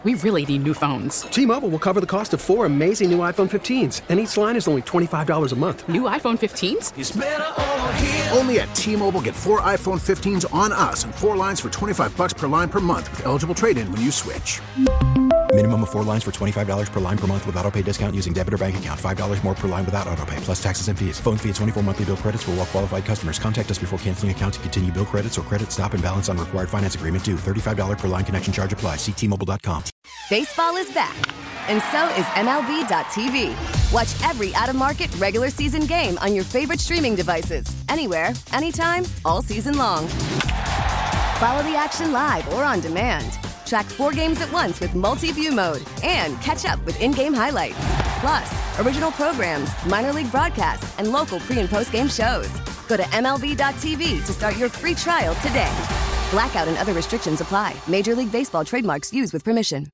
We really need new phones. T-Mobile will cover the cost of 4 amazing new iPhone 15s, and each line is only $25 a month. New iPhone 15s? It's better over here. Only at T-Mobile, get 4 iPhone 15s on us and 4 lines for $25 per line per month with eligible trade-in when you switch. Minimum of 4 lines for $25 per line per month with autopay discount using debit or bank account. $5 more per line without autopay, plus taxes and fees. Phone fee at 24 monthly bill credits for well-qualified customers. Contact us before canceling account to continue bill credits or credit stop and balance on required finance agreement due. $35 per line connection charge applies. See T-Mobile.com. Baseball is back, and so is MLB.tv. Watch every out-of-market regular season game on your favorite streaming devices. Anywhere, anytime, all season long. Follow the action live or on demand. Track 4 games at once with multi-view mode and catch up with in-game highlights. Plus, original programs, minor league broadcasts, and local pre- and post-game shows. Go to MLB.tv to start your free trial today. Blackout and other restrictions apply. Major League Baseball trademarks used with permission.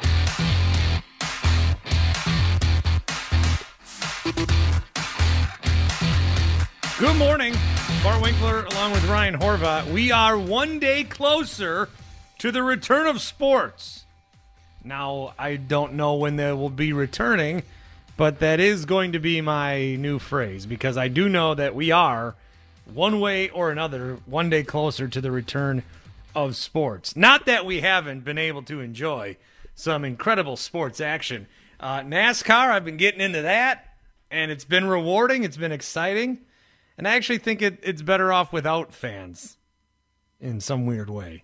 Good morning. Bart Winkler along with Ryan Horvath. We are one day closer to the return of sports. Now, I don't know when they will be returning, but that is going to be my new phrase because I do know that we are, one way or another, one day closer to the return of sports. Not that we haven't been able to enjoy some incredible sports action. NASCAR, I've been getting into that, and it's been rewarding. It's been exciting. And I actually think it's better off without fans in some weird way.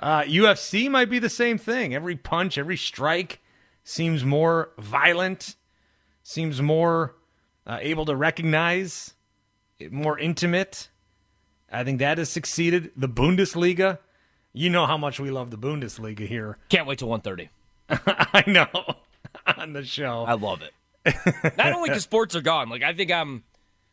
UFC might be the same thing. Every punch, every strike seems more violent, seems more able to recognize, more intimate. I think that has succeeded. The Bundesliga, you know how much we love the Bundesliga here. Can't wait till 1:30. I know, on the show. I love it. Not only because sports are gone. Like, I think I'm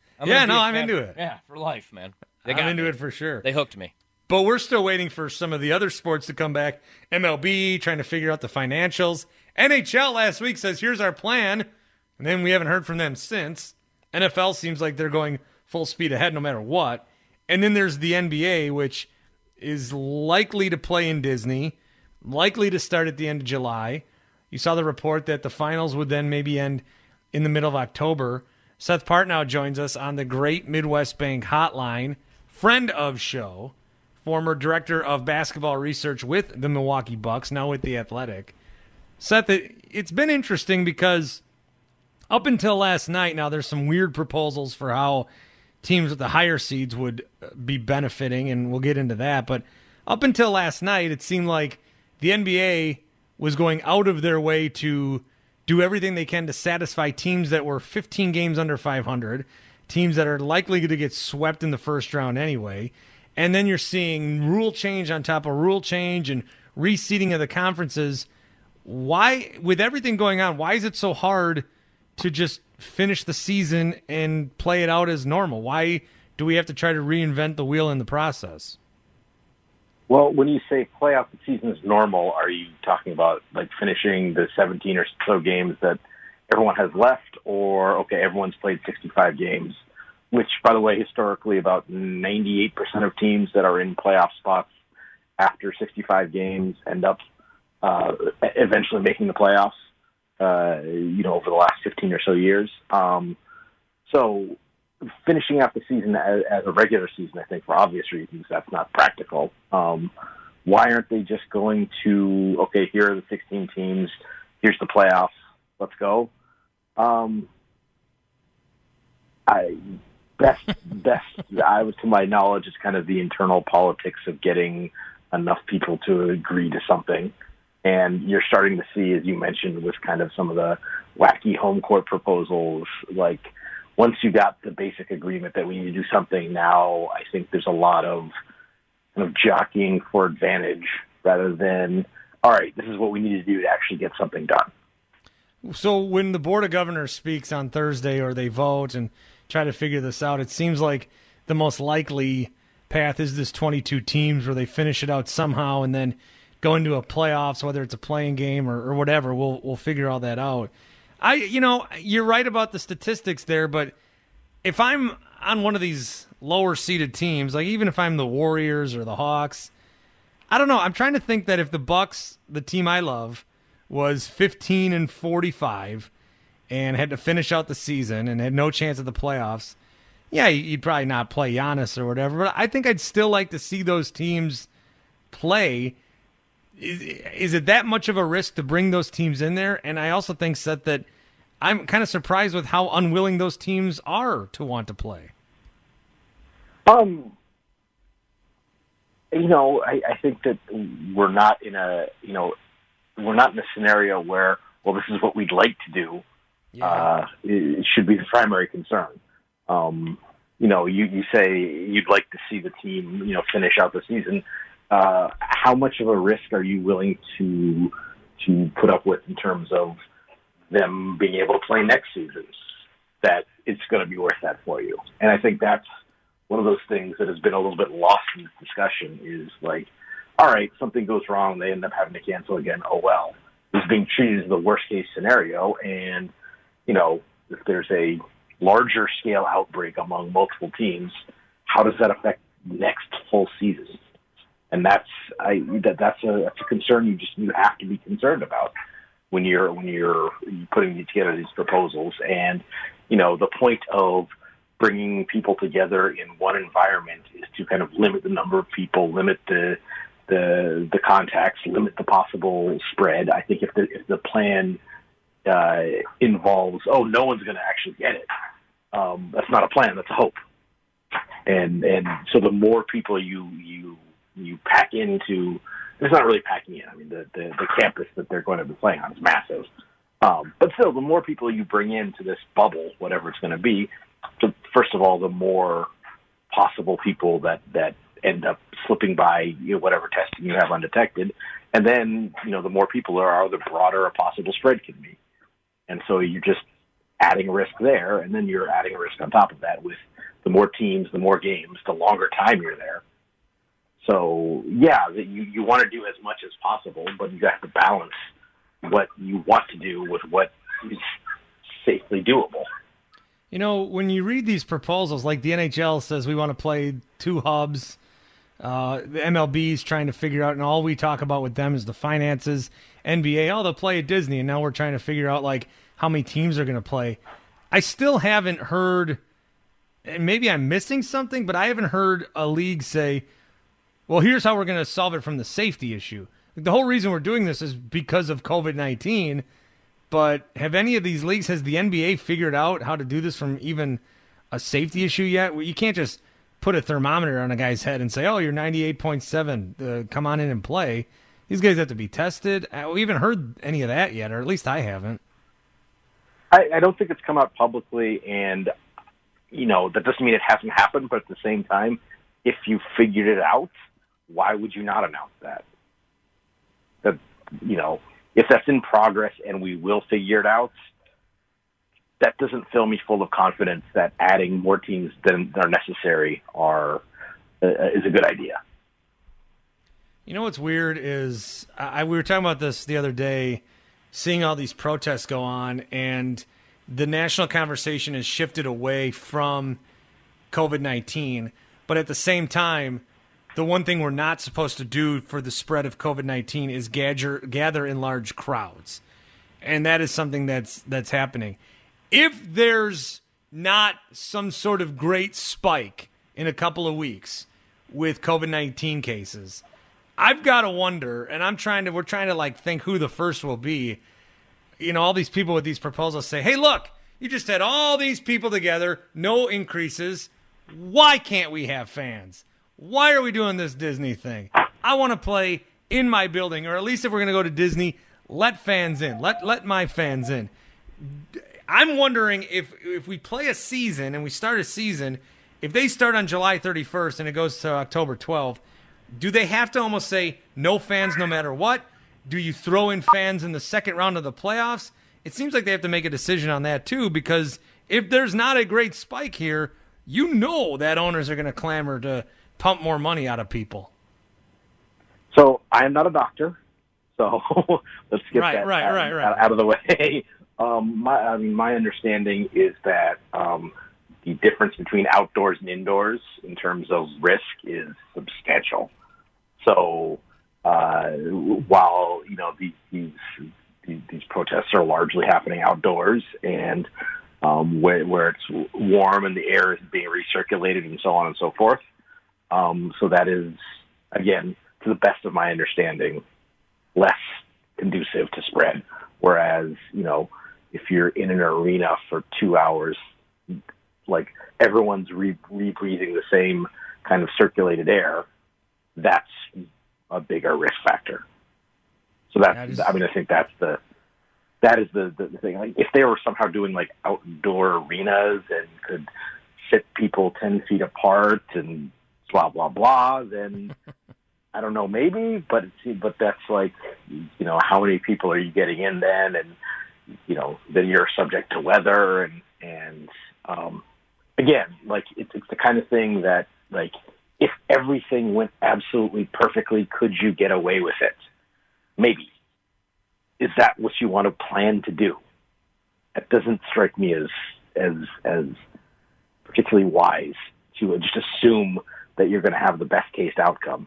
into it. Yeah, for life, man. I'm into it for sure. They hooked me. But we're still waiting for some of the other sports to come back. MLB, trying to figure out the financials. NHL last week says, here's our plan. And then we haven't heard from them since. NFL seems like they're going full speed ahead no matter what. And then there's the NBA, which is likely to play in Disney, likely to start at the end of July. You saw the report that the finals would then maybe end in the middle of October. Seth Partnow joins us on the Great Midwest Bank Hotline, friend of show, former director of basketball research with the Milwaukee Bucks, now with the Athletic. Seth, it's been interesting because up until last night, now there's some weird proposals for how teams with the higher seeds would be benefiting, and we'll get into that. But up until last night, it seemed like the NBA was going out of their way to do everything they can to satisfy teams that were 15 games under 500, teams that are likely to get swept in the first round anyway. And then you're seeing rule change on top of rule change and reseeding of the conferences. Why, with everything going on, why is it so hard to just finish the season and play it out as normal? Why do we have to try to reinvent the wheel in the process? Well, when you say play out the season as normal, are you talking about like finishing the 17 or so games that everyone has left, or, okay, everyone's played 65 games, which, by the way, historically about 98% of teams that are in playoff spots after 65 games end up eventually making the playoffs, over the last 15 or so years. So finishing out the season as a regular season, I think for obvious reasons, that's not practical. Why aren't they just going to, okay, here are the 16 teams, here's the playoffs, let's go? To my knowledge, it's kind of the internal politics of getting enough people to agree to something. And you're starting to see, as you mentioned, with kind of some of the wacky home court proposals, like once you got the basic agreement that we need to do something now, I think there's a lot of kind of jockeying for advantage rather than, all right, this is what we need to do to actually get something done. So when the Board of Governors speaks on Thursday or they vote and try to figure this out, it seems like the most likely path is this 22 teams where they finish it out somehow and then go into a playoffs, whether it's a playing game or whatever. We'll figure all that out. You're right about the statistics there, but if I'm on one of these lower seeded teams, like even if I'm the Warriors or the Hawks, I don't know. I'm trying to think that if the Bucks, the team I love, was 15-45 and had to finish out the season and had no chance at the playoffs, yeah, you'd probably not play Giannis or whatever, but I think I'd still like to see those teams play. Is it that much of a risk to bring those teams in there? And I also think, Seth, that I'm kind of surprised with how unwilling those teams are to want to play. I think that we're not in a scenario where, well, this is what we'd like to do. Yeah. It should be the primary concern. You say you'd like to see the team, finish out the season. How much of a risk are you willing to put up with in terms of them being able to play next season, that it's going to be worth that for you? And I think that's one of those things that has been a little bit lost in this discussion is like, all right, something goes wrong, they end up having to cancel again. Oh, well, it's being treated as the worst case scenario. And, if there's a larger scale outbreak among multiple teams, how does that affect next full season? And that's a concern you have to be concerned about when you're putting together these proposals. And the point of bringing people together in one environment is to kind of limit the number of people, limit the contacts, limit the possible spread. I think if the plan involves, no one's going to actually get it, that's not a plan, that's a hope. And so the more people you pack into, it's not really packing in. I mean, the campus that they're going to be playing on is massive. But still, the more people you bring into this bubble, whatever it's going to be, first of all, the more possible people that end up slipping by whatever testing you have undetected. And then, the more people there are, the broader a possible spread can be. And so you're just adding a risk there, and then you're adding a risk on top of that with the more teams, the more games, the longer time you're there. So, yeah, you want to do as much as possible, but you have to balance what you want to do with what is safely doable. When you read these proposals, like the NHL says we want to play 2 hubs, the MLB's trying to figure out, and all we talk about with them is the finances. NBA, they'll play at Disney, and now we're trying to figure out, like, how many teams are going to play. I still haven't heard, and maybe I'm missing something, but I haven't heard a league say, well, here's how we're going to solve it from the safety issue. The whole reason we're doing this is because of COVID-19, but have any of these leagues, has the NBA figured out how to do this from even a safety issue yet? You can't just put a thermometer on a guy's head and say, oh, you're 98.7, come on in and play. These guys have to be tested. We haven't heard any of that yet, or at least I haven't. I don't think it's come out publicly, and, that doesn't mean it hasn't happened, but at the same time, if you figured it out, why would you not announce that? If that's in progress and we will figure it out, that doesn't fill me full of confidence that adding more teams than are necessary is a good idea. What's weird is we were talking about this the other day, seeing all these protests go on, and the national conversation has shifted away from COVID-19. But at the same time, the one thing we're not supposed to do for the spread of COVID-19 is gather in large crowds. And that is something that's happening. If there's not some sort of great spike in a couple of weeks with COVID-19 cases, I've got to wonder, and we're trying to think who the first will be. All these people with these proposals say, hey, look, you just had all these people together, no increases. Why can't we have fans? Why are we doing this Disney thing? I want to play in my building, or at least if we're going to go to Disney, let fans in. Let my fans in. I'm wondering if we play a season and we start a season, if they start on July 31st and it goes to October 12th, do they have to almost say no fans no matter what? Do you throw in fans in the second round of the playoffs? It seems like they have to make a decision on that too, because if there's not a great spike here, that owners are going to clamor to pump more money out of people. So I am not a doctor, so let's get that out of the way. My understanding is that the difference between outdoors and indoors in terms of risk is substantial. So while these protests are largely happening outdoors and where it's warm and the air is being recirculated and so on and so forth. So that is, again, to the best of my understanding, less conducive to spread. Whereas, if you're in an arena for 2 hours, like everyone's rebreathing the same kind of circulated air, that's a bigger risk factor. So I think that is the thing. Like, if they were somehow doing like outdoor arenas and could sit people 10 feet apart and blah, blah, blah, then I don't know, maybe, but that's like, how many people are you getting in then? And, then you're subject to weather and again, like it's the kind of thing that, like, if everything went absolutely perfectly, could you get away with it? Maybe. Is that what you want to plan to do? That doesn't strike me as particularly wise to just assume that you're going to have the best case outcome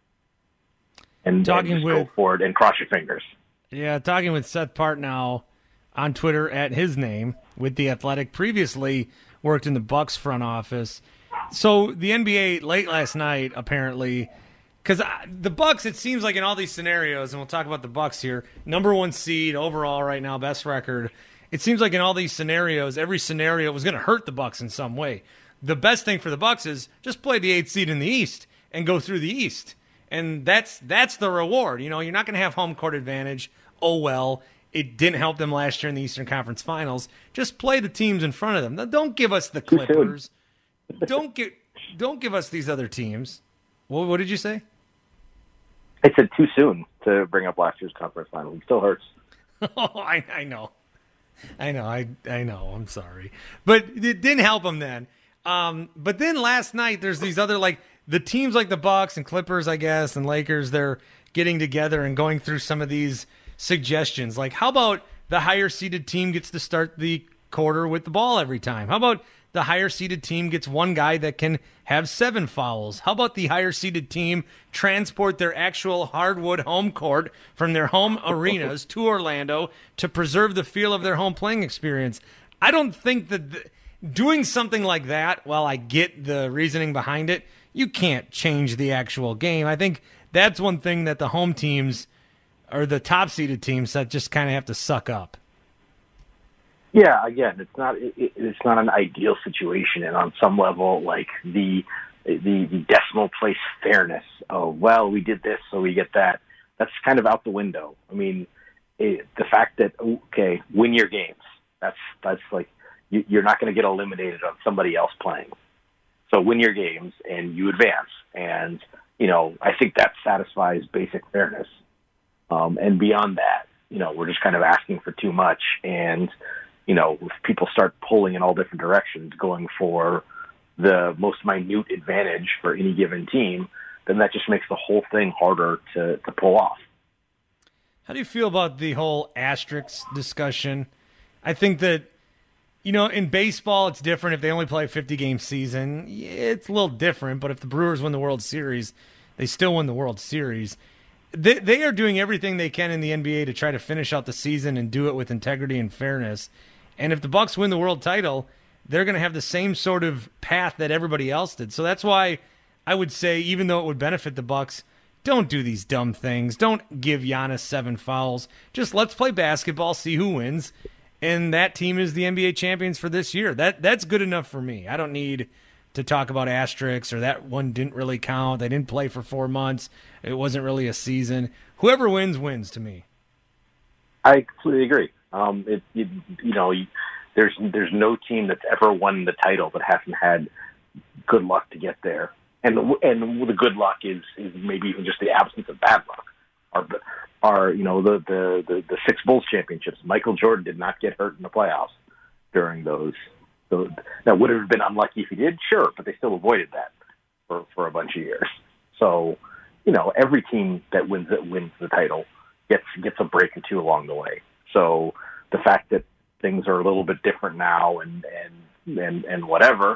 and just go forward and cross your fingers. Yeah, talking with Seth Partnow on Twitter at his name with The Athletic, previously worked in the Bucks front office. So the NBA late last night, apparently, because the Bucks, it seems like in all these scenarios, and we'll talk about the Bucks here, number 1 seed overall right now, best record. It seems like in all these scenarios, every scenario was going to hurt the Bucks in some way. The best thing for the Bucks is just play the 8th seed in the East and go through the East, and that's the reward. You're not going to have home court advantage. Oh well. It didn't help them last year in the Eastern Conference Finals. Just play the teams in front of them. Now, don't give us the Clippers. Don't give us these other teams. What did you say? I said too soon to bring up last year's conference final. It still hurts. Oh, I know. I know. I'm sorry. But it didn't help them then. But then last night, there's these other, like, the teams like the Bucks and Clippers, I guess, and Lakers, they're getting together and going through some of these suggestions. Like, how about the higher seeded team gets to start the quarter with the ball every time? How about the higher seeded team gets one guy that can have 7 fouls? How about the higher seeded team transport their actual hardwood home court from their home arenas to Orlando to preserve the feel of their home playing experience? I don't think that doing something like that, while I get the reasoning behind it, you can't change the actual game. I think that's one thing that the home teams or the top seeded teams that just kind of have to suck up. Yeah, again, it's not an ideal situation, and on some level, like the decimal place fairness. Oh, well, we did this, so we get that. That's kind of out the window. I mean, the fact that win your games. That's like you're not going to get eliminated on somebody else playing. So win your games and you advance, and I think that satisfies basic fairness. And beyond that, we're just kind of asking for too much. And, if people start pulling in all different directions, going for the most minute advantage for any given team, then that just makes the whole thing harder to pull off. How do you feel about the whole asterisks discussion? I think that, in baseball, it's different. If they only play a 50-game season, it's a little different. But if the Brewers win the World Series, they still win the World Series. They are doing everything they can in the NBA to try to finish out the season and do it with integrity and fairness. And if the Bucks win the world title, they're going to have the same sort of path that everybody else did. So that's why I would say, even though it would benefit the Bucks, don't do these dumb things. Don't give Giannis 7 fouls. Just let's play basketball, see who wins, and that team is the NBA champions for this year. That's good enough for me. I don't need to talk about asterisks or that one didn't really count. They didn't play for 4 months. It wasn't really a season. Whoever wins to me. I completely agree. There's no team that's ever won the title that hasn't had good luck to get there, and the good luck is maybe even just the absence of bad luck. The 6 Bulls championships. Michael Jordan did not get hurt in the playoffs during those. So that would have been unlucky if he did, sure, but they still avoided that for a bunch of years. So, every team that wins the title gets a break or two along the way. So the fact that things are a little bit different now and whatever,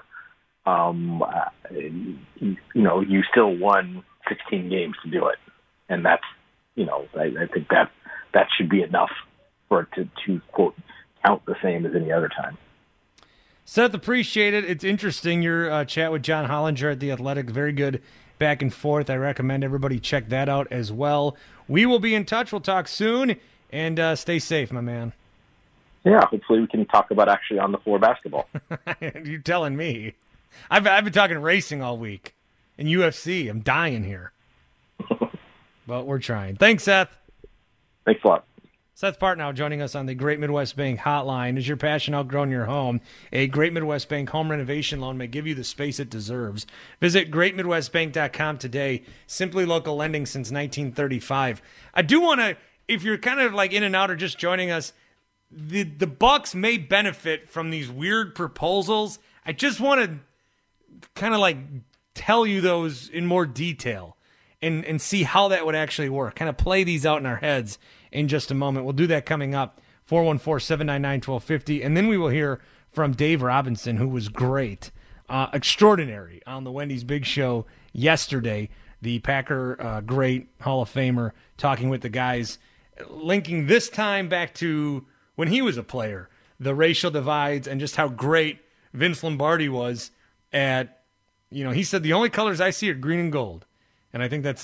you still won 16 games to do it, and that's, I think that should be enough for it to quote count the same as any other time. Seth, appreciate it. It's interesting. Your chat with John Hollinger at The Athletic, very good back and forth. I recommend everybody check that out as well. We will be in touch. We'll talk soon, and stay safe, my man. Yeah, hopefully we can talk about actually on the floor basketball. You're telling me. I've been talking racing all week and UFC. I'm dying here. But we're trying. Thanks, Seth. Thanks a lot. Seth Partnow joining us on the Great Midwest Bank hotline. Is your passion outgrown your home? A Great Midwest Bank home renovation loan may give you the space it deserves. Visit greatmidwestbank.com today. Simply local lending since 1935. I do want to, if you're kind of like in and out or just joining us, the Bucks may benefit from these weird proposals. I just want to kind of like tell you those in more detail and see how that would actually work. Kind of play these out in our heads in just a moment. We'll do that coming up, 414-799-1250. And then we will hear from Dave Robinson, who was great, extraordinary on the Wendy's Big Show yesterday. The Packer great Hall of Famer talking with the guys, linking this time back to when he was a player, the racial divides and just how great Vince Lombardi was at, he said the only colors I see are green and gold. And I think that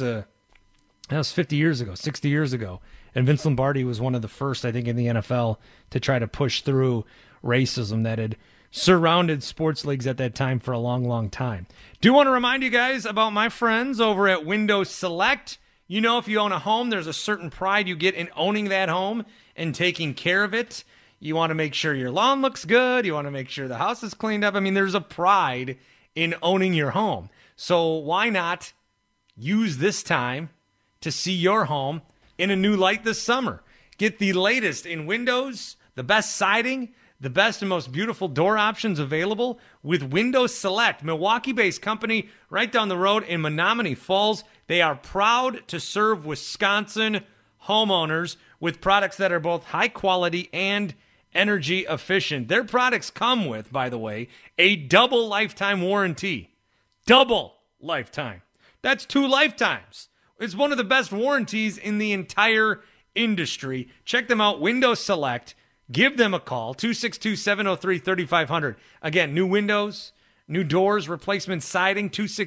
was 50 years ago, 60 years ago. And Vince Lombardi was one of the first, I think, in the NFL to try to push through racism that had surrounded sports leagues at that time for a long, long time. Do want to remind you guys about my friends over at Windows Select. If you own a home, there's a certain pride you get in owning that home and taking care of it. You want to make sure your lawn looks good. You want to make sure the house is cleaned up. I mean, there's a pride in owning your home. So why not use this time to see your home in a new light this summer? Get the latest in windows, the best siding, the best and most beautiful door options available with Windows Select, Milwaukee-based company right down the road in Menominee Falls. They are proud to serve Wisconsin homeowners with products that are both high quality and energy efficient. Their products come with, by the way, a double lifetime warranty. Double lifetime. That's 2 lifetimes. It's one of the best warranties in the entire industry. Check them out, Windows Select. Give them a call, 262-703-3500. Again, new windows, new doors, replacement siding,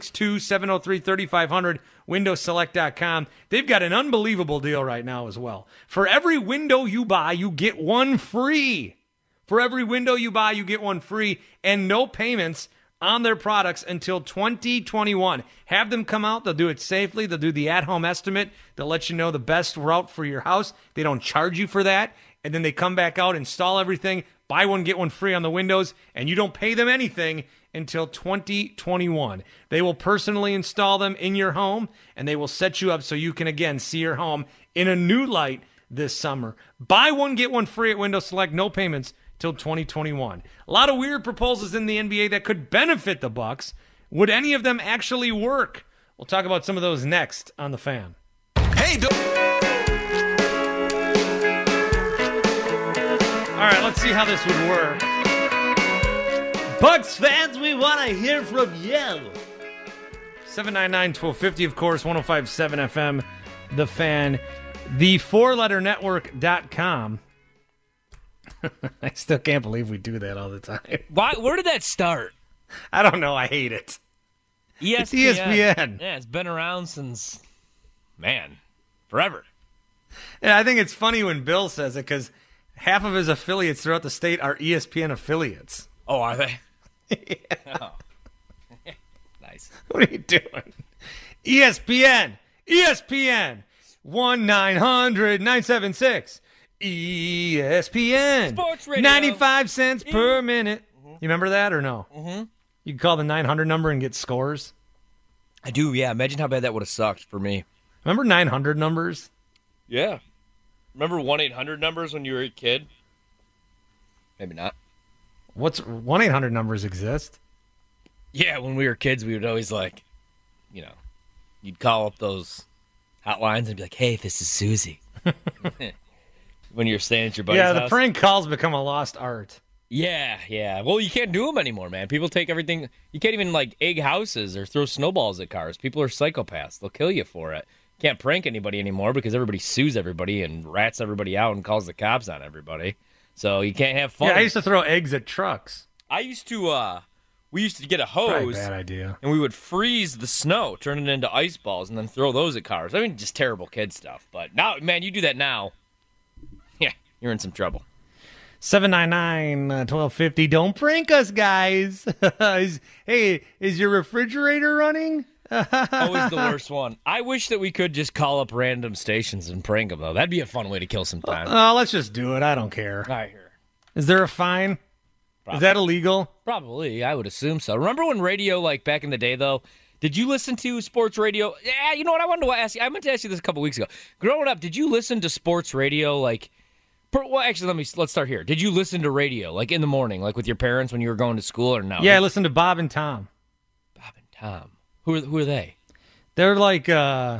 262-703-3500, windowselect.com. They've got an unbelievable deal right now as well. For every window you buy, you get one free. For every window you buy, you get one free, and no payments on their products until 2021. Have them come out. They'll do it safely. They'll do the at-home estimate. They'll let you know the best route for your house. They don't charge you for that. And then they come back out, install everything, buy one, get one free on the windows, and you don't pay them anything until 2021. They will personally install them in your home, and they will set you up so you can, again, see your home in a new light this summer. Buy one, get one free at Windows Select. No payments till 2021. A lot of weird proposals in the NBA that could benefit the Bucks. Would any of them actually work? We'll talk about some of those next on The Fan. Hey, all right, let's see how this would work. Bucks fans, we want to hear from you. 799-1250, of course, 105.7 FM, The Fan, the 4letternetwork.com. I still can't believe we do that all the time. Why? Where did that start? I don't know. I hate it. ESPN. It's ESPN. Yeah, it's been around since, forever. Yeah, I think it's funny when Bill says it because half of his affiliates throughout the state are ESPN affiliates. Oh, are they? Yeah. Oh. Nice. What are you doing? ESPN 1-900-976 ESPN Sports Radio. 95 cents per minute. You remember that or no? Mm-hmm. You could call the 900 number and get scores. I do, yeah. Imagine how bad that would have sucked for me. Remember 900 numbers? Yeah. Remember 1-800 numbers when you were a kid? Maybe not. What's 1-800 numbers exist? Yeah, when we were kids, we would always you'd call up those hotlines and be like, "Hey, this is Susie." When you're staying at your buddy's house. Yeah, the prank calls become a lost art. Yeah. Well, you can't do them anymore, man. People take everything. You can't even egg houses or throw snowballs at cars. People are psychopaths. They'll kill you for it. can't prank anybody anymore because everybody sues everybody and rats everybody out and calls the cops on everybody. So you can't have fun. Yeah, I used to throw eggs at trucks. I used to, we used to get a hose. Probably a bad idea. And we would freeze the snow, turn it into ice balls, and then throw those at cars. I mean, just terrible kid stuff. But now, man, you do that now, yeah, you're in some trouble. 799-1250. Don't prank us, guys. Hey, is your refrigerator running? Always the worst one. I wish that we could just call up random stations and prank them, though. That'd be a fun way to kill some time. Let's just do it. I don't care. All right, here. Is there a fine? Probably. Is that illegal? Probably. I would assume so. Remember when radio, like back in the day, though, did you listen to sports radio? Yeah, you know what? I wanted to ask you. I meant to ask you this a couple weeks ago. Growing up, did you listen to sports radio, like... Well, actually, let's start here. Did you listen to radio, like in the morning, like with your parents when you were going to school, or no? Yeah, I listened to Bob and Tom. Bob and Tom. Who are they? They're like,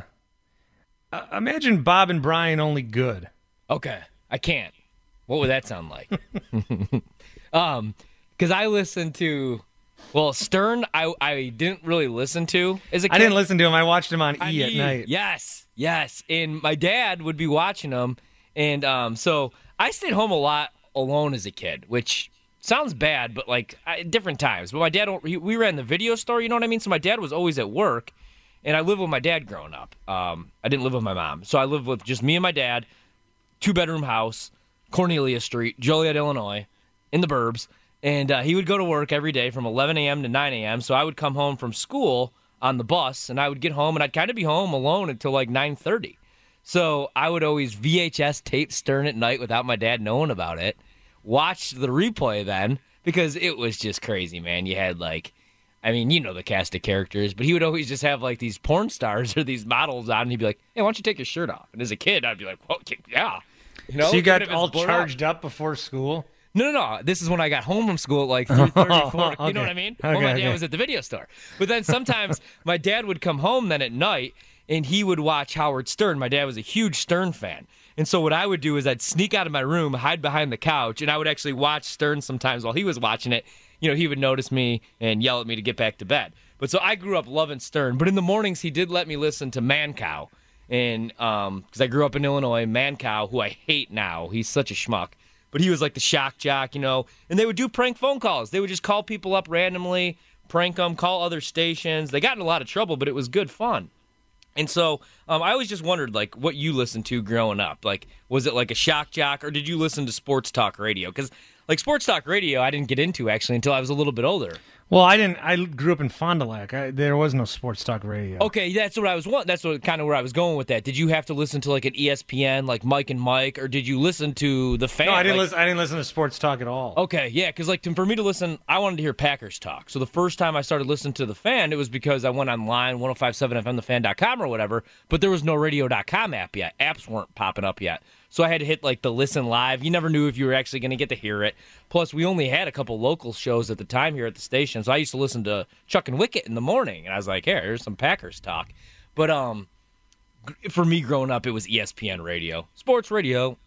imagine Bob and Brian, only good. Okay, I can't. What would that sound like? Because I listened to, well, Stern. I didn't really listen to as a kid. I didn't listen to him. I watched him on E! At night. Yes, and my dad would be watching them. And so I stayed home a lot alone as a kid, which sounds bad, but like different times. But my dad, we ran the video store, you know what I mean? So my dad was always at work, and I lived with my dad growing up. I didn't live with my mom. So I lived with just me and my dad, 2-bedroom house, Cornelia Street, Joliet, Illinois, in the burbs. And he would go to work every day from 11 a.m. to 9 a.m. So I would come home from school on the bus, and I would get home, and I'd kind of be home alone until like 9:30. So I would always VHS tape Stern at night without my dad knowing about it. Watch the replay then, because it was just crazy, man. You had like, I mean, you know the cast of characters, but he would always just have like these porn stars or these models on, and he'd be like, hey, why don't you take your shirt off? And as a kid, I'd be like, well, yeah. You know, so you got all charged up before school? No. This is when I got home from school at like 3:30, 4. Okay. You know what I mean? Okay, when my dad was at the video store. But then sometimes my dad would come home then at night, and he would watch Howard Stern. My dad was a huge Stern fan. And so what I would do is I'd sneak out of my room, hide behind the couch, and I would actually watch Stern sometimes while he was watching it. You know, he would notice me and yell at me to get back to bed. But so I grew up loving Stern. But in the mornings, he did let me listen to Mancow. And because I grew up in Illinois, Mancow, who I hate now, he's such a schmuck. But he was like the shock jock, you know. And they would do prank phone calls. They would just call people up randomly, prank them, call other stations. They got in a lot of trouble, but it was good fun. And so I always just wondered, like, what you listened to growing up. Like, was it like a shock jock, or did you listen to sports talk radio? Because, like, sports talk radio I didn't get into, actually, until I was a little bit older. Well, I didn't. I grew up in Fond du Lac. There was no sports talk radio. Okay, that's what I was. That's what kind of where I was going with that. Did you have to listen to like an ESPN, like Mike and Mike, or did you listen to the Fan? No, I didn't listen. I didn't listen to sports talk at all. Okay, yeah, because like for me to listen, I wanted to hear Packers talk. So the first time I started listening to the Fan, it was because I went online, 1057fmthefan.com or whatever. But there was no radio.com app yet. Apps weren't popping up yet. So I had to hit like the listen live. You never knew if you were actually going to get to hear it. Plus, we only had a couple local shows at the time here at the station. So I used to listen to Chuck and Wicket in the morning. And I was like, hey, here's some Packers talk. But for me growing up, it was ESPN radio. Sports radio,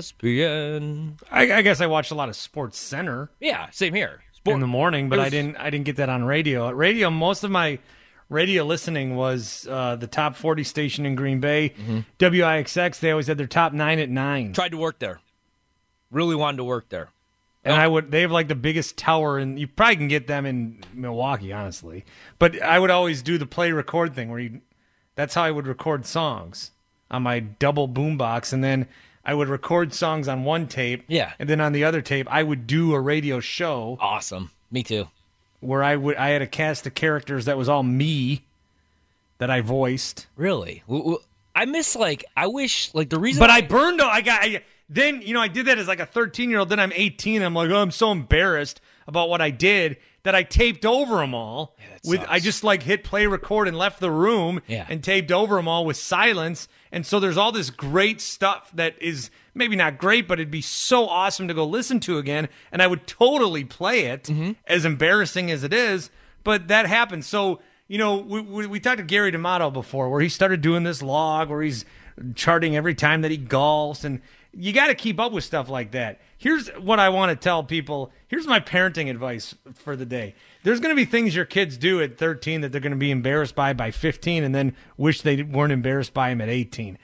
ESPN. I guess I watched a lot of Sports Center. Yeah, same here. In the morning, but I didn't get that on radio. At radio, most of my radio listening was the top 40 station in Green Bay. Mm-hmm. WIXX, they always had their top 9 at 9. Tried to work there. Really wanted to work there. And they have like the biggest tower, and you probably can get them in Milwaukee, honestly. But I would always do the play record thing where that's how I would record songs on my double boombox, and then I would record songs on one tape. Yeah. And then on the other tape, I would do a radio show. Awesome. Me too. Where I had a cast of characters that was all me that I voiced. Really? I wish the reason. But I burned. Then, I did that as like a 13-year-old. Then I'm 18. I'm like, I'm so embarrassed about what I did that I taped over them all. Yeah, I just like hit play record and left the room and taped over them all with silence. And so there's all this great stuff that is maybe not great, but it'd be so awesome to go listen to again. And I would totally play it, as embarrassing as it is. But that happened. So, we talked to Gary D'Amato before, where he started doing this log where he's charting every time that he golfs. And you got to keep up with stuff like that. Here's what I want to tell people. Here's my parenting advice for the day. There's going to be things your kids do at 13 that they're going to be embarrassed by 15 and then wish they weren't embarrassed by them at 18.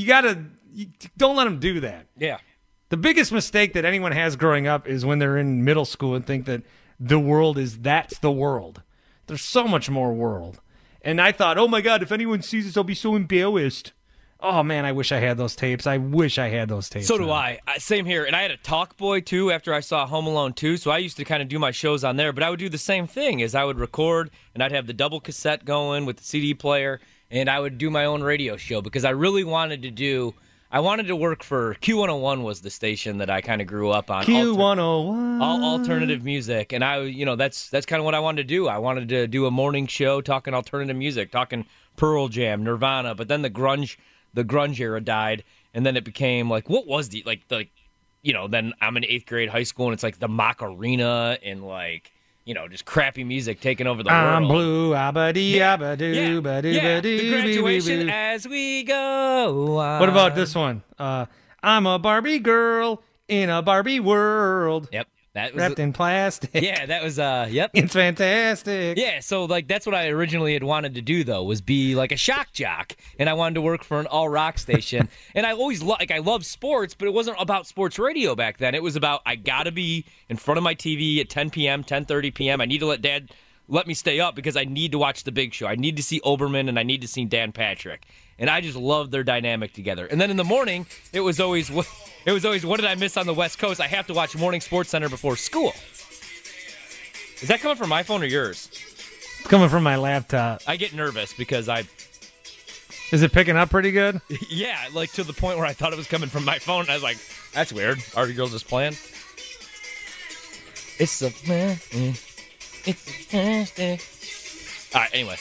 Don't let them do that. Yeah. The biggest mistake that anyone has growing up is when they're in middle school and think that that's the world. There's so much more world. And I thought, oh my God, if anyone sees this, I'll be so embarrassed. Oh man, I wish I had those tapes. So do I. Same here. And I had a Talk Boy too after I saw Home Alone 2. So I used to kind of do my shows on there, but I would do the same thing as I would record and I'd have the double cassette going with the CD player and I would do my own radio show because I really wanted to work for Q101 was the station that I kind of grew up on. Q101. All alternative music. And that's kind of what I wanted to do. I wanted to do a morning show talking alternative music, talking Pearl Jam, Nirvana, but then the grunge era died, and then it became like, what was then I'm in 8th grade high school, and it's like the Macarena and just crappy music taking over the world. I'm blue, abba-dee, the graduation as we go on. What about this one? I'm a Barbie girl in a Barbie world. Yep. That was wrapped in plastic. Yeah, that was, yep. It's fantastic. Yeah, so, that's what I originally had wanted to do, though, was be, like, a shock jock. And I wanted to work for an all-rock station. And I always, I love sports, but it wasn't about sports radio back then. It was about, I gotta be in front of my TV at 10 p.m., 10:30 p.m. I need to let Dad let me stay up because I need to watch The Big Show. I need to see Oberman, and I need to see Dan Patrick. And I just loved their dynamic together. And then in the morning, it was always, what did I miss on the West Coast? I have to watch Morning Sports Center before school. Is that coming from my phone or yours? It's coming from my laptop. I get nervous because Is it picking up pretty good? Yeah, to the point where I thought it was coming from my phone. And I was like, that's weird. Are your girls just playing? It's a... All right, anyway.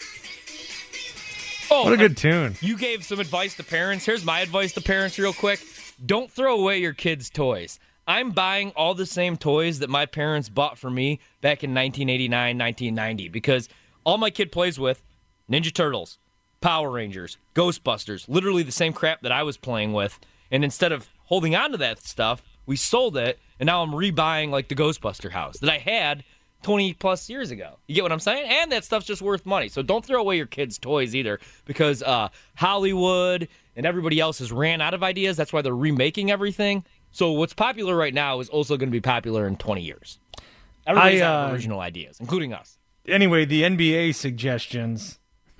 Oh, what a good tune. You gave some advice to parents. Here's my advice to parents real quick. Don't throw away your kids' toys. I'm buying all the same toys that my parents bought for me back in 1989, 1990, because all my kid plays with, Ninja Turtles, Power Rangers, Ghostbusters, literally the same crap that I was playing with. And instead of holding on to that stuff, we sold it, and now I'm rebuying the Ghostbuster house that I had 20-plus years ago. You get what I'm saying? And that stuff's just worth money. So don't throw away your kids' toys either, because Hollywood and everybody else has ran out of ideas. That's why they're remaking everything. So what's popular right now is also going to be popular in 20 years. Everybody's out of original ideas, including us. Anyway, the NBA suggestions.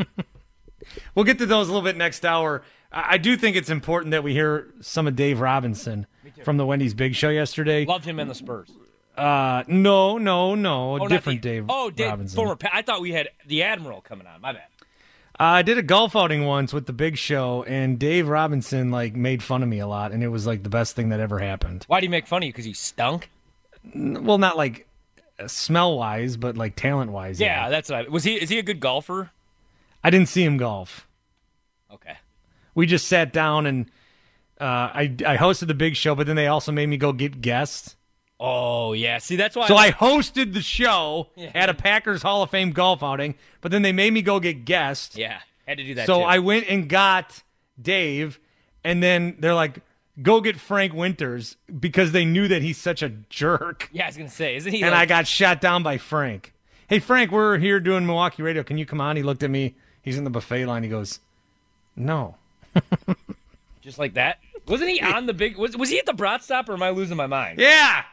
We'll get to those a little bit next hour. I do think it's important that we hear some of Dave Robinson from the Wendy's Big Show yesterday. Loved him in the Spurs. No. Different Dave Robinson. Former. I thought we had the Admiral coming on. My bad. I did a golf outing once with the Big Show, and Dave Robinson made fun of me a lot, and it was the best thing that ever happened. Why did he make fun of you? Because you stunk? Well, not smell wise, but talent wise. Yeah, that's what Is he a good golfer? I didn't see him golf. Okay. We just sat down and I hosted the Big Show, but then they also made me go get guests. Oh, yeah. See, that's why. So I hosted the show at a Packers Hall of Fame golf outing, but then they made me go get guests. Yeah, had to do that So too. I went and got Dave, and then they're like, go get Frank Winters, because they knew that he's such a jerk. Yeah, I was going to say, isn't he? And I got shot down by Frank. Hey, Frank, we're here doing Milwaukee Radio. Can you come on? He looked at me. He's in the buffet line. He goes, no. Just like that? Wasn't he on the big... Was he at the Brat Stop, or am I losing my mind? Yeah.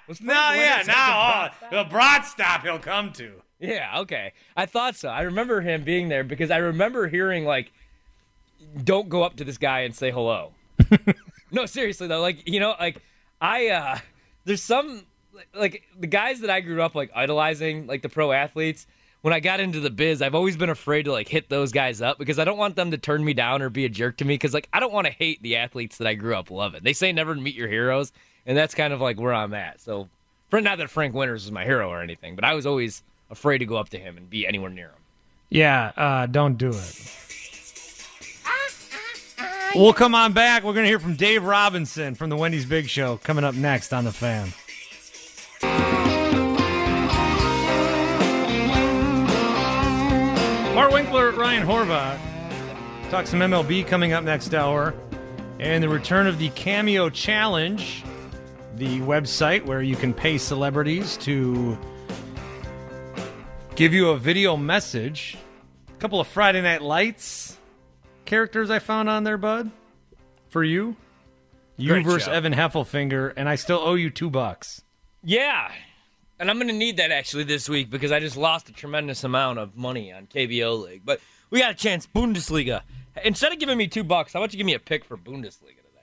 Now the Brat Stop he'll come to. Yeah, okay. I thought so. I remember him being there because I remember hearing, don't go up to this guy and say hello. No, seriously, though. There's some... the guys that I grew up, idolizing, the pro athletes... When I got into the biz, I've always been afraid to hit those guys up because I don't want them to turn me down or be a jerk to me because I don't want to hate the athletes that I grew up loving. They say never meet your heroes, and that's kind of where I'm at. So, not that Frank Winters is my hero or anything, but I was always afraid to go up to him and be anywhere near him. Yeah, don't do it. We'll come on back. We're going to hear from Dave Robinson from the Wendy's Big Show coming up next on The Fan. Mark Winkler, Ryan Horvath. Talk some MLB coming up next hour. and the return of the Cameo Challenge, the website where you can pay celebrities to give you a video message. A couple of Friday Night Lights characters I found on there, bud, for you. You Great versus show. Evan Heffelfinger, and I still owe you $2. Yeah. And I'm going to need that actually this week because I just lost a tremendous amount of money on KBO League. But we got a chance. Bundesliga. Instead of giving me $2, how about you give me a pick for Bundesliga today?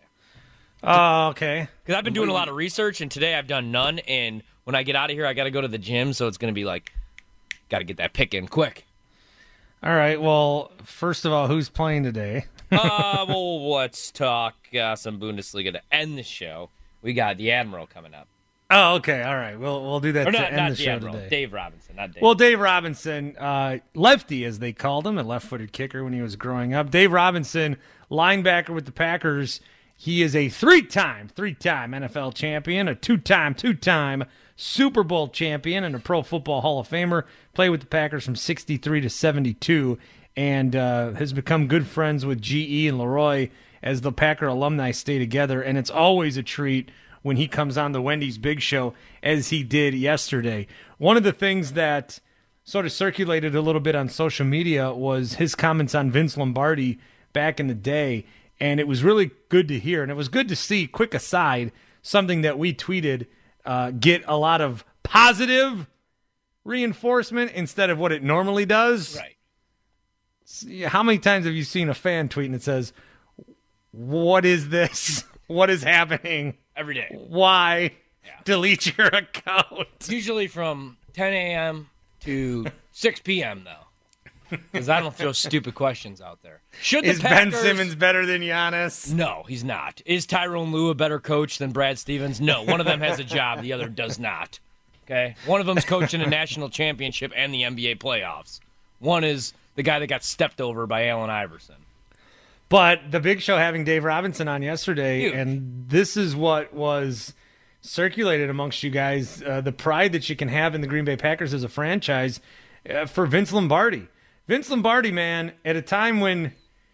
Oh, okay. Because I've been doing a lot of research, and today I've done none. And when I get out of here, I got to go to the gym, so it's going to be like, got to get that pick in quick. All right, well, first of all, who's playing today? Well, let's talk some Bundesliga to end the show. We got the Admiral coming up. Oh, okay, all right. We'll do that Or to not, end not the the show Admiral. today. Dave Robinson, not Dave. Well, Dave Robinson, lefty as they called him, a left-footed kicker when he was growing up. Dave Robinson, linebacker with the Packers. He is a three-time NFL champion, a two-time Super Bowl champion, and a Pro Football Hall of Famer. Played with the Packers from 63 to 72, and has become good friends with GE and Leroy as the Packer alumni stay together. And it's always a treat when he comes on the Wendy's Big Show, as he did yesterday. One of the things that sort of circulated a little bit on social media was his comments on Vince Lombardi back in the day, and it was really good to hear. And it was good to see, quick aside, something that we tweeted get a lot of positive reinforcement instead of what it normally does. Right. How many times have you seen a fan tweet and it says, "What is this? What is happening? Every day. Why? Delete your account." It's usually from 10 a.m. to 6 p.m., though. Because I don't throw stupid questions out there. Is Ben Simmons better than Giannis? No, he's not. Is Tyrone Lue a better coach than Brad Stevens? No. One of them has a job. The other does not. Okay? One of them's coaching a national championship and the NBA playoffs. One is the guy that got stepped over by Allen Iverson. But the Big Show having Dave Robinson on yesterday, Huge. and this is what was circulated amongst you guys, the pride that you can have in the Green Bay Packers as a franchise for Vince Lombardi. Vince Lombardi, man, at a time when,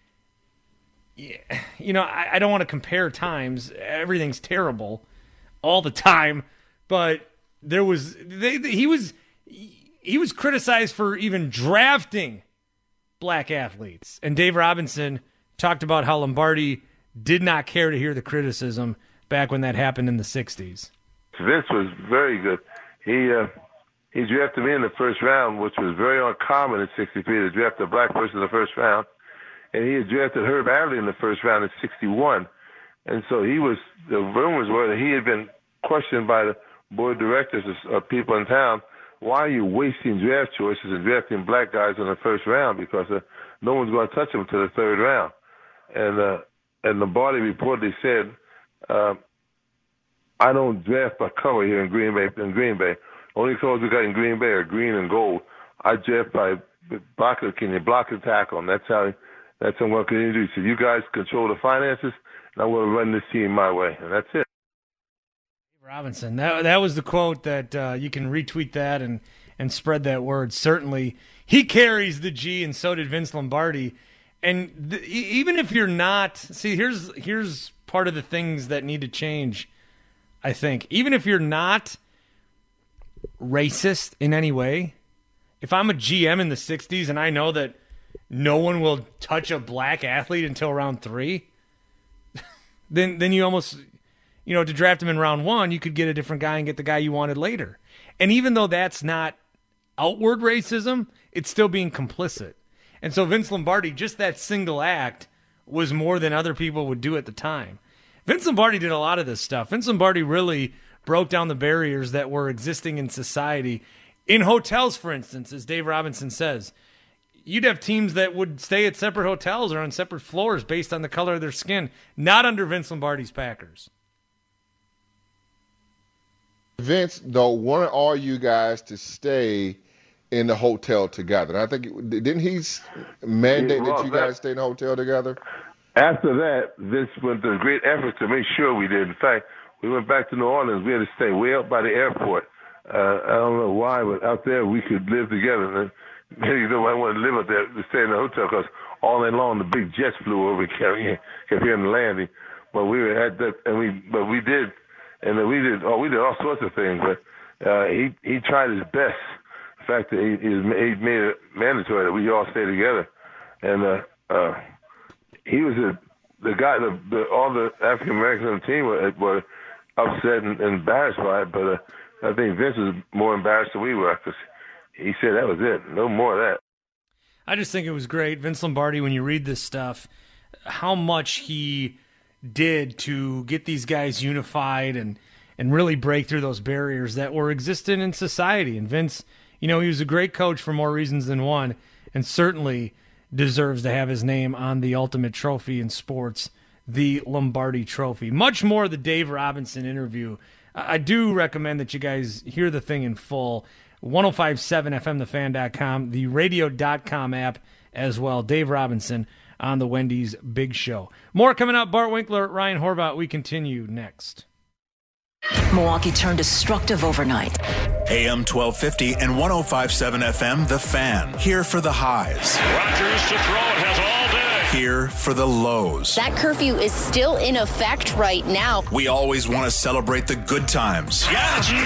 I don't want to compare times. Everything's terrible all the time, but he was criticized for even drafting black athletes. And Dave Robinson talked about how Lombardi did not care to hear the criticism back when that happened in the 60s. Vince was very good. He drafted me in the first round, which was very uncommon in 63 to draft a black person in the first round. And he had drafted Herb Adderley in the first round in 61. And so the rumors were that he had been questioned by the board of directors of people in town, why are you wasting draft choices and drafting black guys in the first round? Because no one's going to touch them until the third round. And Lombardi reportedly said, I don't draft by color here in Green Bay. Only colors we got in Green Bay are green and gold. I draft by can you block and tackle? And that's how I'm going to continue to do. So you guys control the finances, and I'm going to run this team my way. And that's it. Robinson, that was the quote that you can retweet that and spread that word. Certainly, he carries the G, and so did Vince Lombardi. And even if you're not, see, here's part of the things that need to change, I think. Even if you're not racist in any way, if I'm a GM in the 60s and I know that no one will touch a black athlete until round 3, then you almost, to draft him in round 1, you could get a different guy and get the guy you wanted later. And even though that's not outward racism, it's still being complicit. And so Vince Lombardi, just that single act was more than other people would do at the time. Vince Lombardi did a lot of this stuff. Vince Lombardi really broke down the barriers that were existing in society. In hotels, for instance, as Dave Robinson says, you'd have teams that would stay at separate hotels or on separate floors based on the color of their skin. Not under Vince Lombardi's Packers. Vince, though, wanted all you guys to stay in the hotel together. And I think, didn't he mandate that you guys stay in the hotel together? After that, Vince went to great effort to make sure we did. In fact, we went back to New Orleans. We had to stay way up by the airport. I don't know why, but out there we could live together. And maybe nobody wanted to live up there to stay in the hotel because all day long the big jets flew over and kept hearing the landing. but we had that, we did all sorts of things. But he tried his best. In fact, he made it mandatory that we all stay together, and he was the guy. All the African Americans on the team were upset and embarrassed by it, but I think Vince was more embarrassed than we were, because he said that was it, no more of that. I just think it was great, Vince Lombardi. When you read this stuff, how much he did to get these guys unified and really break through those barriers that were existent in society. And Vince, he was a great coach for more reasons than one, and certainly deserves to have his name on the ultimate trophy in sports, the Lombardi Trophy. Much more the Dave Robinson interview. I do recommend that you guys hear the thing in full. 1057fmthefan.com, the radio.com app as well. Dave Robinson on the Wendy's Big Show. More coming up. Bart Winkler, Ryan Horvat. We continue next. Milwaukee turned destructive overnight. AM 1250 and 1057 FM, The Fan. Here for the highs. Rodgers to throw. It has all day. Here for the lows. That curfew is still in effect right now. We always want to celebrate the good times. Yes, and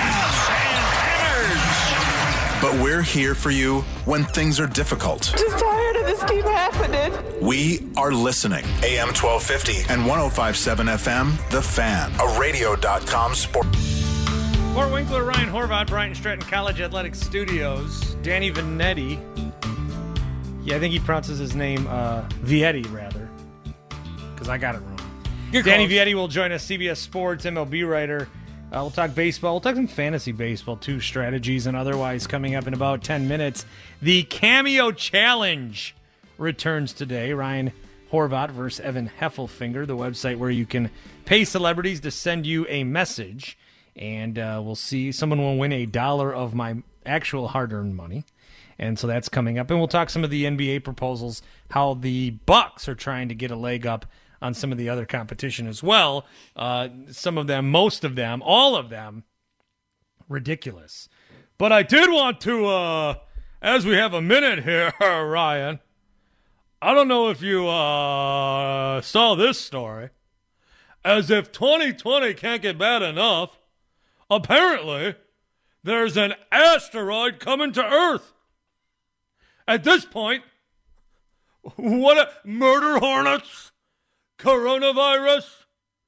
but we're here for you when things are difficult. Just tired of this keep happening. We are listening. AM 1250 and 1057 FM, The Fan, a radio.com sport. Bart Winkler, Ryan Horvat, Bryant Stratton College Athletic Studios. Danny Vanetti. Yeah, I think he pronounces his name Vietti, rather, because I got it wrong. Danny Vietti will join us, CBS Sports MLB writer. We'll talk baseball. We'll talk some fantasy baseball, too, strategies and otherwise, coming up in about 10 minutes. The Cameo Challenge returns today. Ryan Horvat versus Evan Heffelfinger, the website where you can pay celebrities to send you a message. And we'll see. Someone will win $1 of my actual hard-earned money. And so that's coming up. And we'll talk some of the NBA proposals, how the Bucks are trying to get a leg up on some of the other competition as well. Some of them, most of them, all of them, ridiculous. But I did want to, as we have a minute here, Ryan, I don't know if you saw this story. As if 2020 can't get bad enough, apparently there's an asteroid coming to Earth. At this point, what a murder hornets, coronavirus,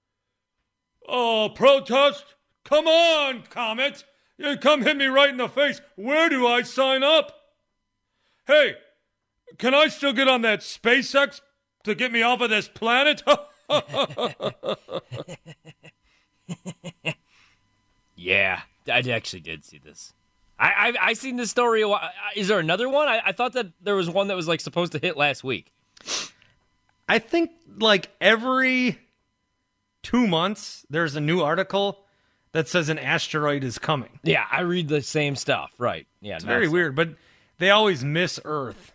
protest. Come on, Comet. You come hit me right in the face. Where do I sign up? Hey, can I still get on that SpaceX to get me off of this planet? Yeah, I actually did see this. I seen this story. Is there another one? I thought that there was one that was like supposed to hit last week. I think like every 2 months there's a new article that says an asteroid is coming. Yeah, I read the same stuff. Right. Yeah, it's very weird, but they always miss Earth.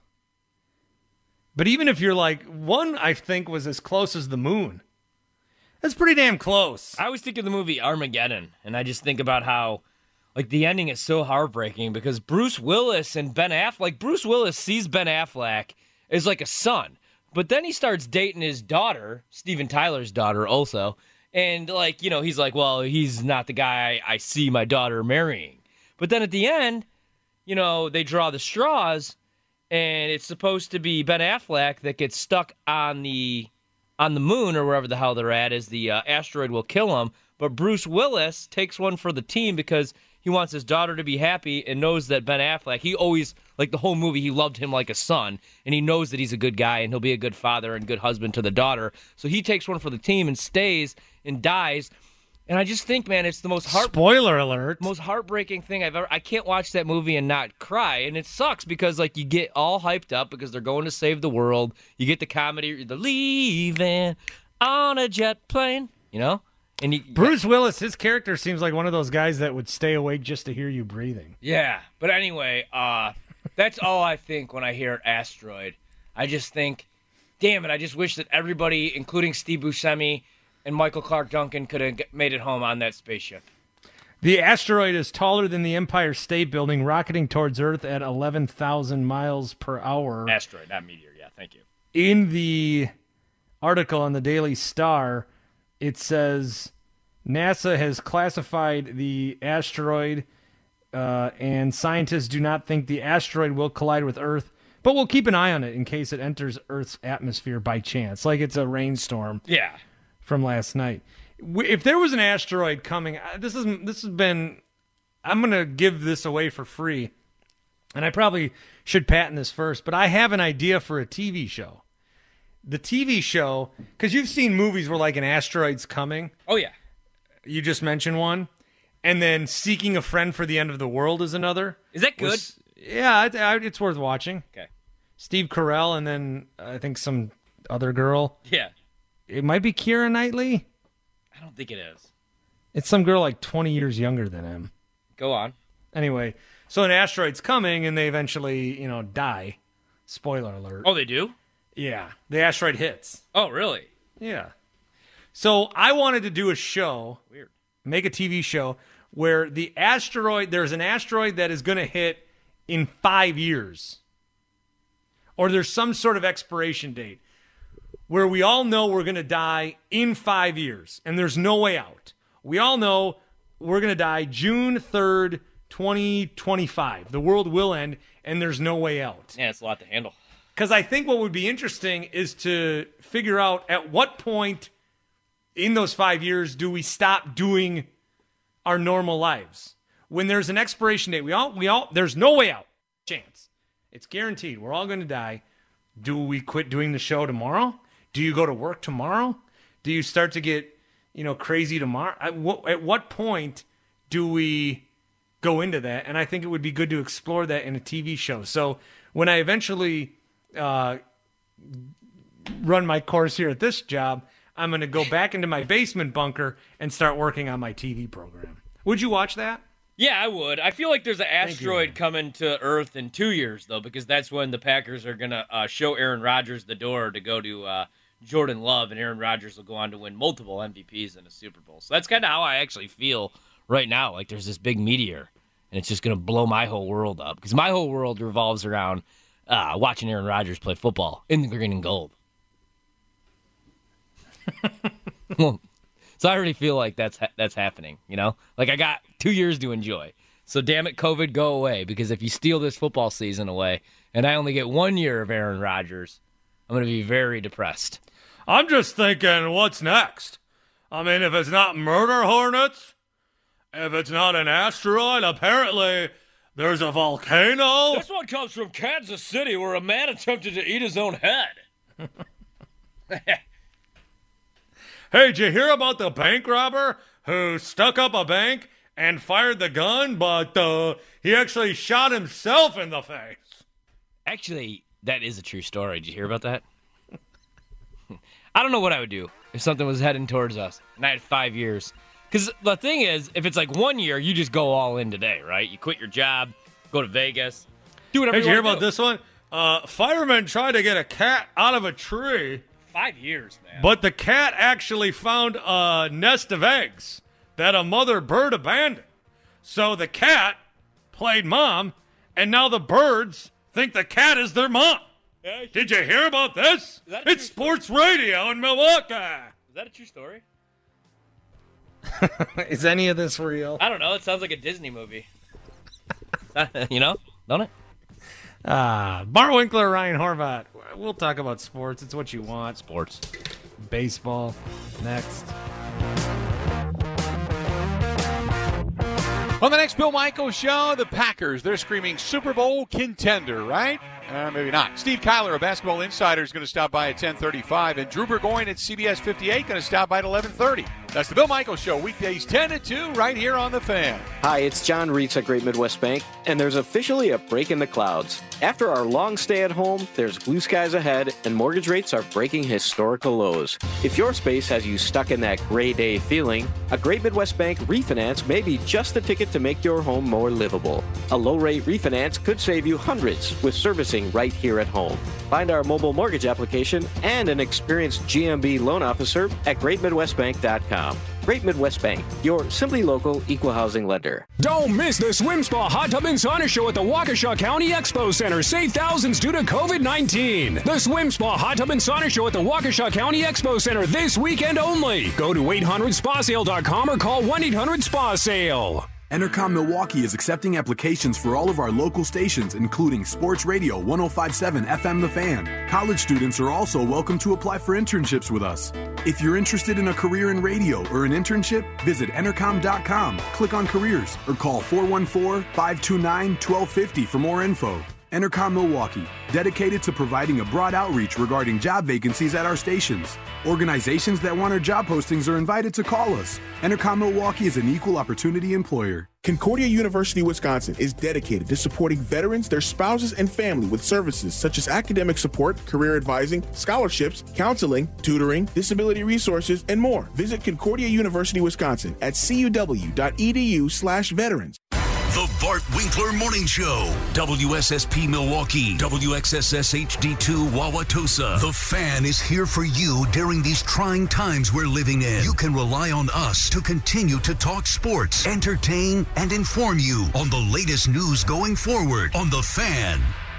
But even if you're like, one I think was as close as the moon. That's pretty damn close. I always think of the movie Armageddon, and I just think about how like the ending is so heartbreaking because Bruce Willis and Ben Affleck, Bruce Willis sees Ben Affleck as like a son, but then he starts dating his daughter, Steven Tyler's daughter also, and like, you know, he's like, well, he's not the guy I see my daughter marrying. But then at the end, you know, they draw the straws, and it's supposed to be Ben Affleck that gets stuck on the moon or wherever the hell they're at, as the asteroid will kill him. But Bruce Willis takes one for the team because he wants his daughter to be happy and knows that Ben Affleck, he always, like the whole movie, he loved him like a son, and he knows that he's a good guy and he'll be a good father and good husband to the daughter. So he takes one for the team and stays and dies. And I just think, man, it's the most spoiler alert, most heartbreaking thing I've ever. I can't watch that movie and not cry, and it sucks because like you get all hyped up because they're going to save the world. You get the comedy, the leaving on a jet plane, you know. And Bruce Willis, his character seems like one of those guys that would stay awake just to hear you breathing. Yeah, but anyway, that's all I think when I hear asteroid. I just think, damn it, I just wish that everybody, including Steve Buscemi and Michael Clark Duncan, could have made it home on that spaceship. The asteroid is taller than the Empire State Building, rocketing towards Earth at 11,000 miles per hour. Asteroid, not meteor. Yeah, thank you. In the article on the Daily Star, it says NASA has classified the asteroid, and scientists do not think the asteroid will collide with Earth, but we'll keep an eye on it in case it enters Earth's atmosphere by chance, like it's a rainstorm. Yeah. From last night. If there was an asteroid coming, this has been. I'm going to give this away for free, and I probably should patent this first, but I have an idea for a TV show. The TV show, because you've seen movies where like an asteroid's coming. Oh, yeah. You just mentioned one. And then Seeking a Friend for the End of the World is another. Is that good? Yeah, it's worth watching. Okay. Steve Carell and then I think some other girl. Yeah. It might be Keira Knightley. I don't think it is. It's some girl like 20 years younger than him. Go on. Anyway, so an asteroid's coming and they eventually, die. Spoiler alert. Oh, they do? Yeah. The asteroid hits. Oh, really? Yeah. So I wanted to do a show. Weird. Make a TV show where there's an asteroid that is going to hit in 5 years. Or there's some sort of expiration date where we all know we're going to die in 5 years and there's no way out. We all know we're going to die June 3rd, 2025. The world will end and there's no way out. Yeah, it's a lot to handle. Because I think what would be interesting is to figure out at what point in those 5 years do we stop doing our normal lives. When there's an expiration date, we all there's no way out. Chance. It's guaranteed. We're all going to die. Do we quit doing the show tomorrow? Do you go to work tomorrow? Do you start to get, crazy tomorrow? At what point do we go into that? And I think it would be good to explore that in a TV show. So when I eventually run my course here at this job, I'm going to go back into my basement bunker and start working on my TV program. Would you watch that? Yeah, I would. I feel like there's an asteroid coming to Earth in 2 years, though, because that's when the Packers are going to show Aaron Rodgers the door to go to Jordan Love, and Aaron Rodgers will go on to win multiple MVPs in a Super Bowl. So that's kind of how I actually feel right now. Like there's this big meteor, and it's just going to blow my whole world up, because my whole world revolves around watching Aaron Rodgers play football in the green and gold. So I already feel like that's happening, Like I got 2 years to enjoy. So damn it, COVID, go away. Because if you steal this football season away and I only get 1 year of Aaron Rodgers, I'm going to be very depressed. I'm just thinking, what's next? I mean, if it's not murder hornets, if it's not an asteroid, apparently there's a volcano. This one comes from Kansas City, where a man attempted to eat his own head. Hey, did you hear about the bank robber who stuck up a bank and fired the gun, but he actually shot himself in the face? Actually, that is a true story. Did you hear about that? I don't know what I would do if something was heading towards us and I had 5 years. Because the thing is, if it's like 1 year, you just go all in today, right? You quit your job, go to Vegas, do whatever you want to do. Did you hear about this one? Firemen tried to get a cat out of a tree. 5 years, man. But the cat actually found a nest of eggs that a mother bird abandoned. So the cat played mom, and now the birds think the cat is their mom. Yeah, did you hear about this? It's sports radio in Milwaukee. Is that a true story? Is any of this real? I don't know. It sounds like a Disney movie. Don't it? Bart Winkler, Ryan Horvat. We'll talk about sports. It's what you want. Sports. Baseball. Next. On the next Bill Michaels show, the Packers, they're screaming Super Bowl contender, right? Maybe not. Steve Kyler, a basketball insider, is going to stop by at 10:35, and Drew Burgoyne at CBS 58 going to stop by at 11:30. That's the Bill Michaels Show, weekdays 10 to 2, right here on The Fan. Hi, it's John Reitz at Great Midwest Bank, and there's officially a break in the clouds. After our long stay at home, there's blue skies ahead, and mortgage rates are breaking historical lows. If your space has you stuck in that gray day feeling, a Great Midwest Bank refinance may be just the ticket to make your home more livable. A low-rate refinance could save you hundreds with servicing right here at home. Find our mobile mortgage application and an experienced GMB loan officer at greatmidwestbank.com. Great Midwest Bank, your simply local equal housing lender. Don't miss the Swim Spa Hot Tub and Sauna Show at the Waukesha County Expo Center. Save thousands due to COVID-19. The Swim Spa Hot Tub and Sauna Show at the Waukesha County Expo Center this weekend only. Go to 800spasale.com or call 1-800-SPA-SALE. Entercom Milwaukee is accepting applications for all of our local stations, including Sports Radio 105.7 FM The Fan. College students are also welcome to apply for internships with us. If you're interested in a career in radio or an internship, visit Entercom.com, click on careers, or call 414-529-1250 for more info. Entercom Milwaukee, dedicated to providing a broad outreach regarding job vacancies at our stations. Organizations that want our job postings are invited to call us. Entercom Milwaukee is an equal opportunity employer. Concordia University, Wisconsin is dedicated to supporting veterans, their spouses, and family with services such as academic support, career advising, scholarships, counseling, tutoring, disability resources, and more. Visit Concordia University, Wisconsin at cuw.edu/veterans. The Bart Winkler Morning Show. WSSP Milwaukee. WXSS HD2 Wauwatosa. The Fan is here for you during these trying times we're living in. You can rely on us to continue to talk sports, entertain, and inform you on the latest news going forward on The Fan.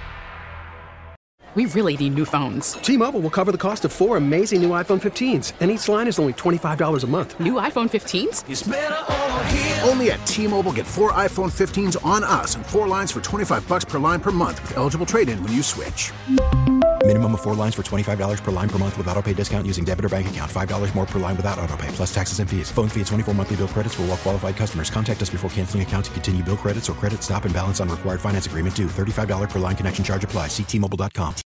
We really need new phones. T-Mobile will cover the cost of 4 amazing new iPhone 15s, and each line is only $25 a month. New iPhone 15s? It's better over here. Only at T-Mobile, get 4 iPhone 15s on us and 4 lines for $25 per line per month with eligible trade-in when you switch. Minimum of 4 lines for $25 per line per month with autopay discount using debit or bank account. $5 more per line without autopay, plus taxes and fees. Phone fee at 24 monthly bill credits for well-qualified customers. Contact us before canceling account to continue bill credits or credit stop and balance on required finance agreement due. $35 per line connection charge applies. See T-Mobile.com.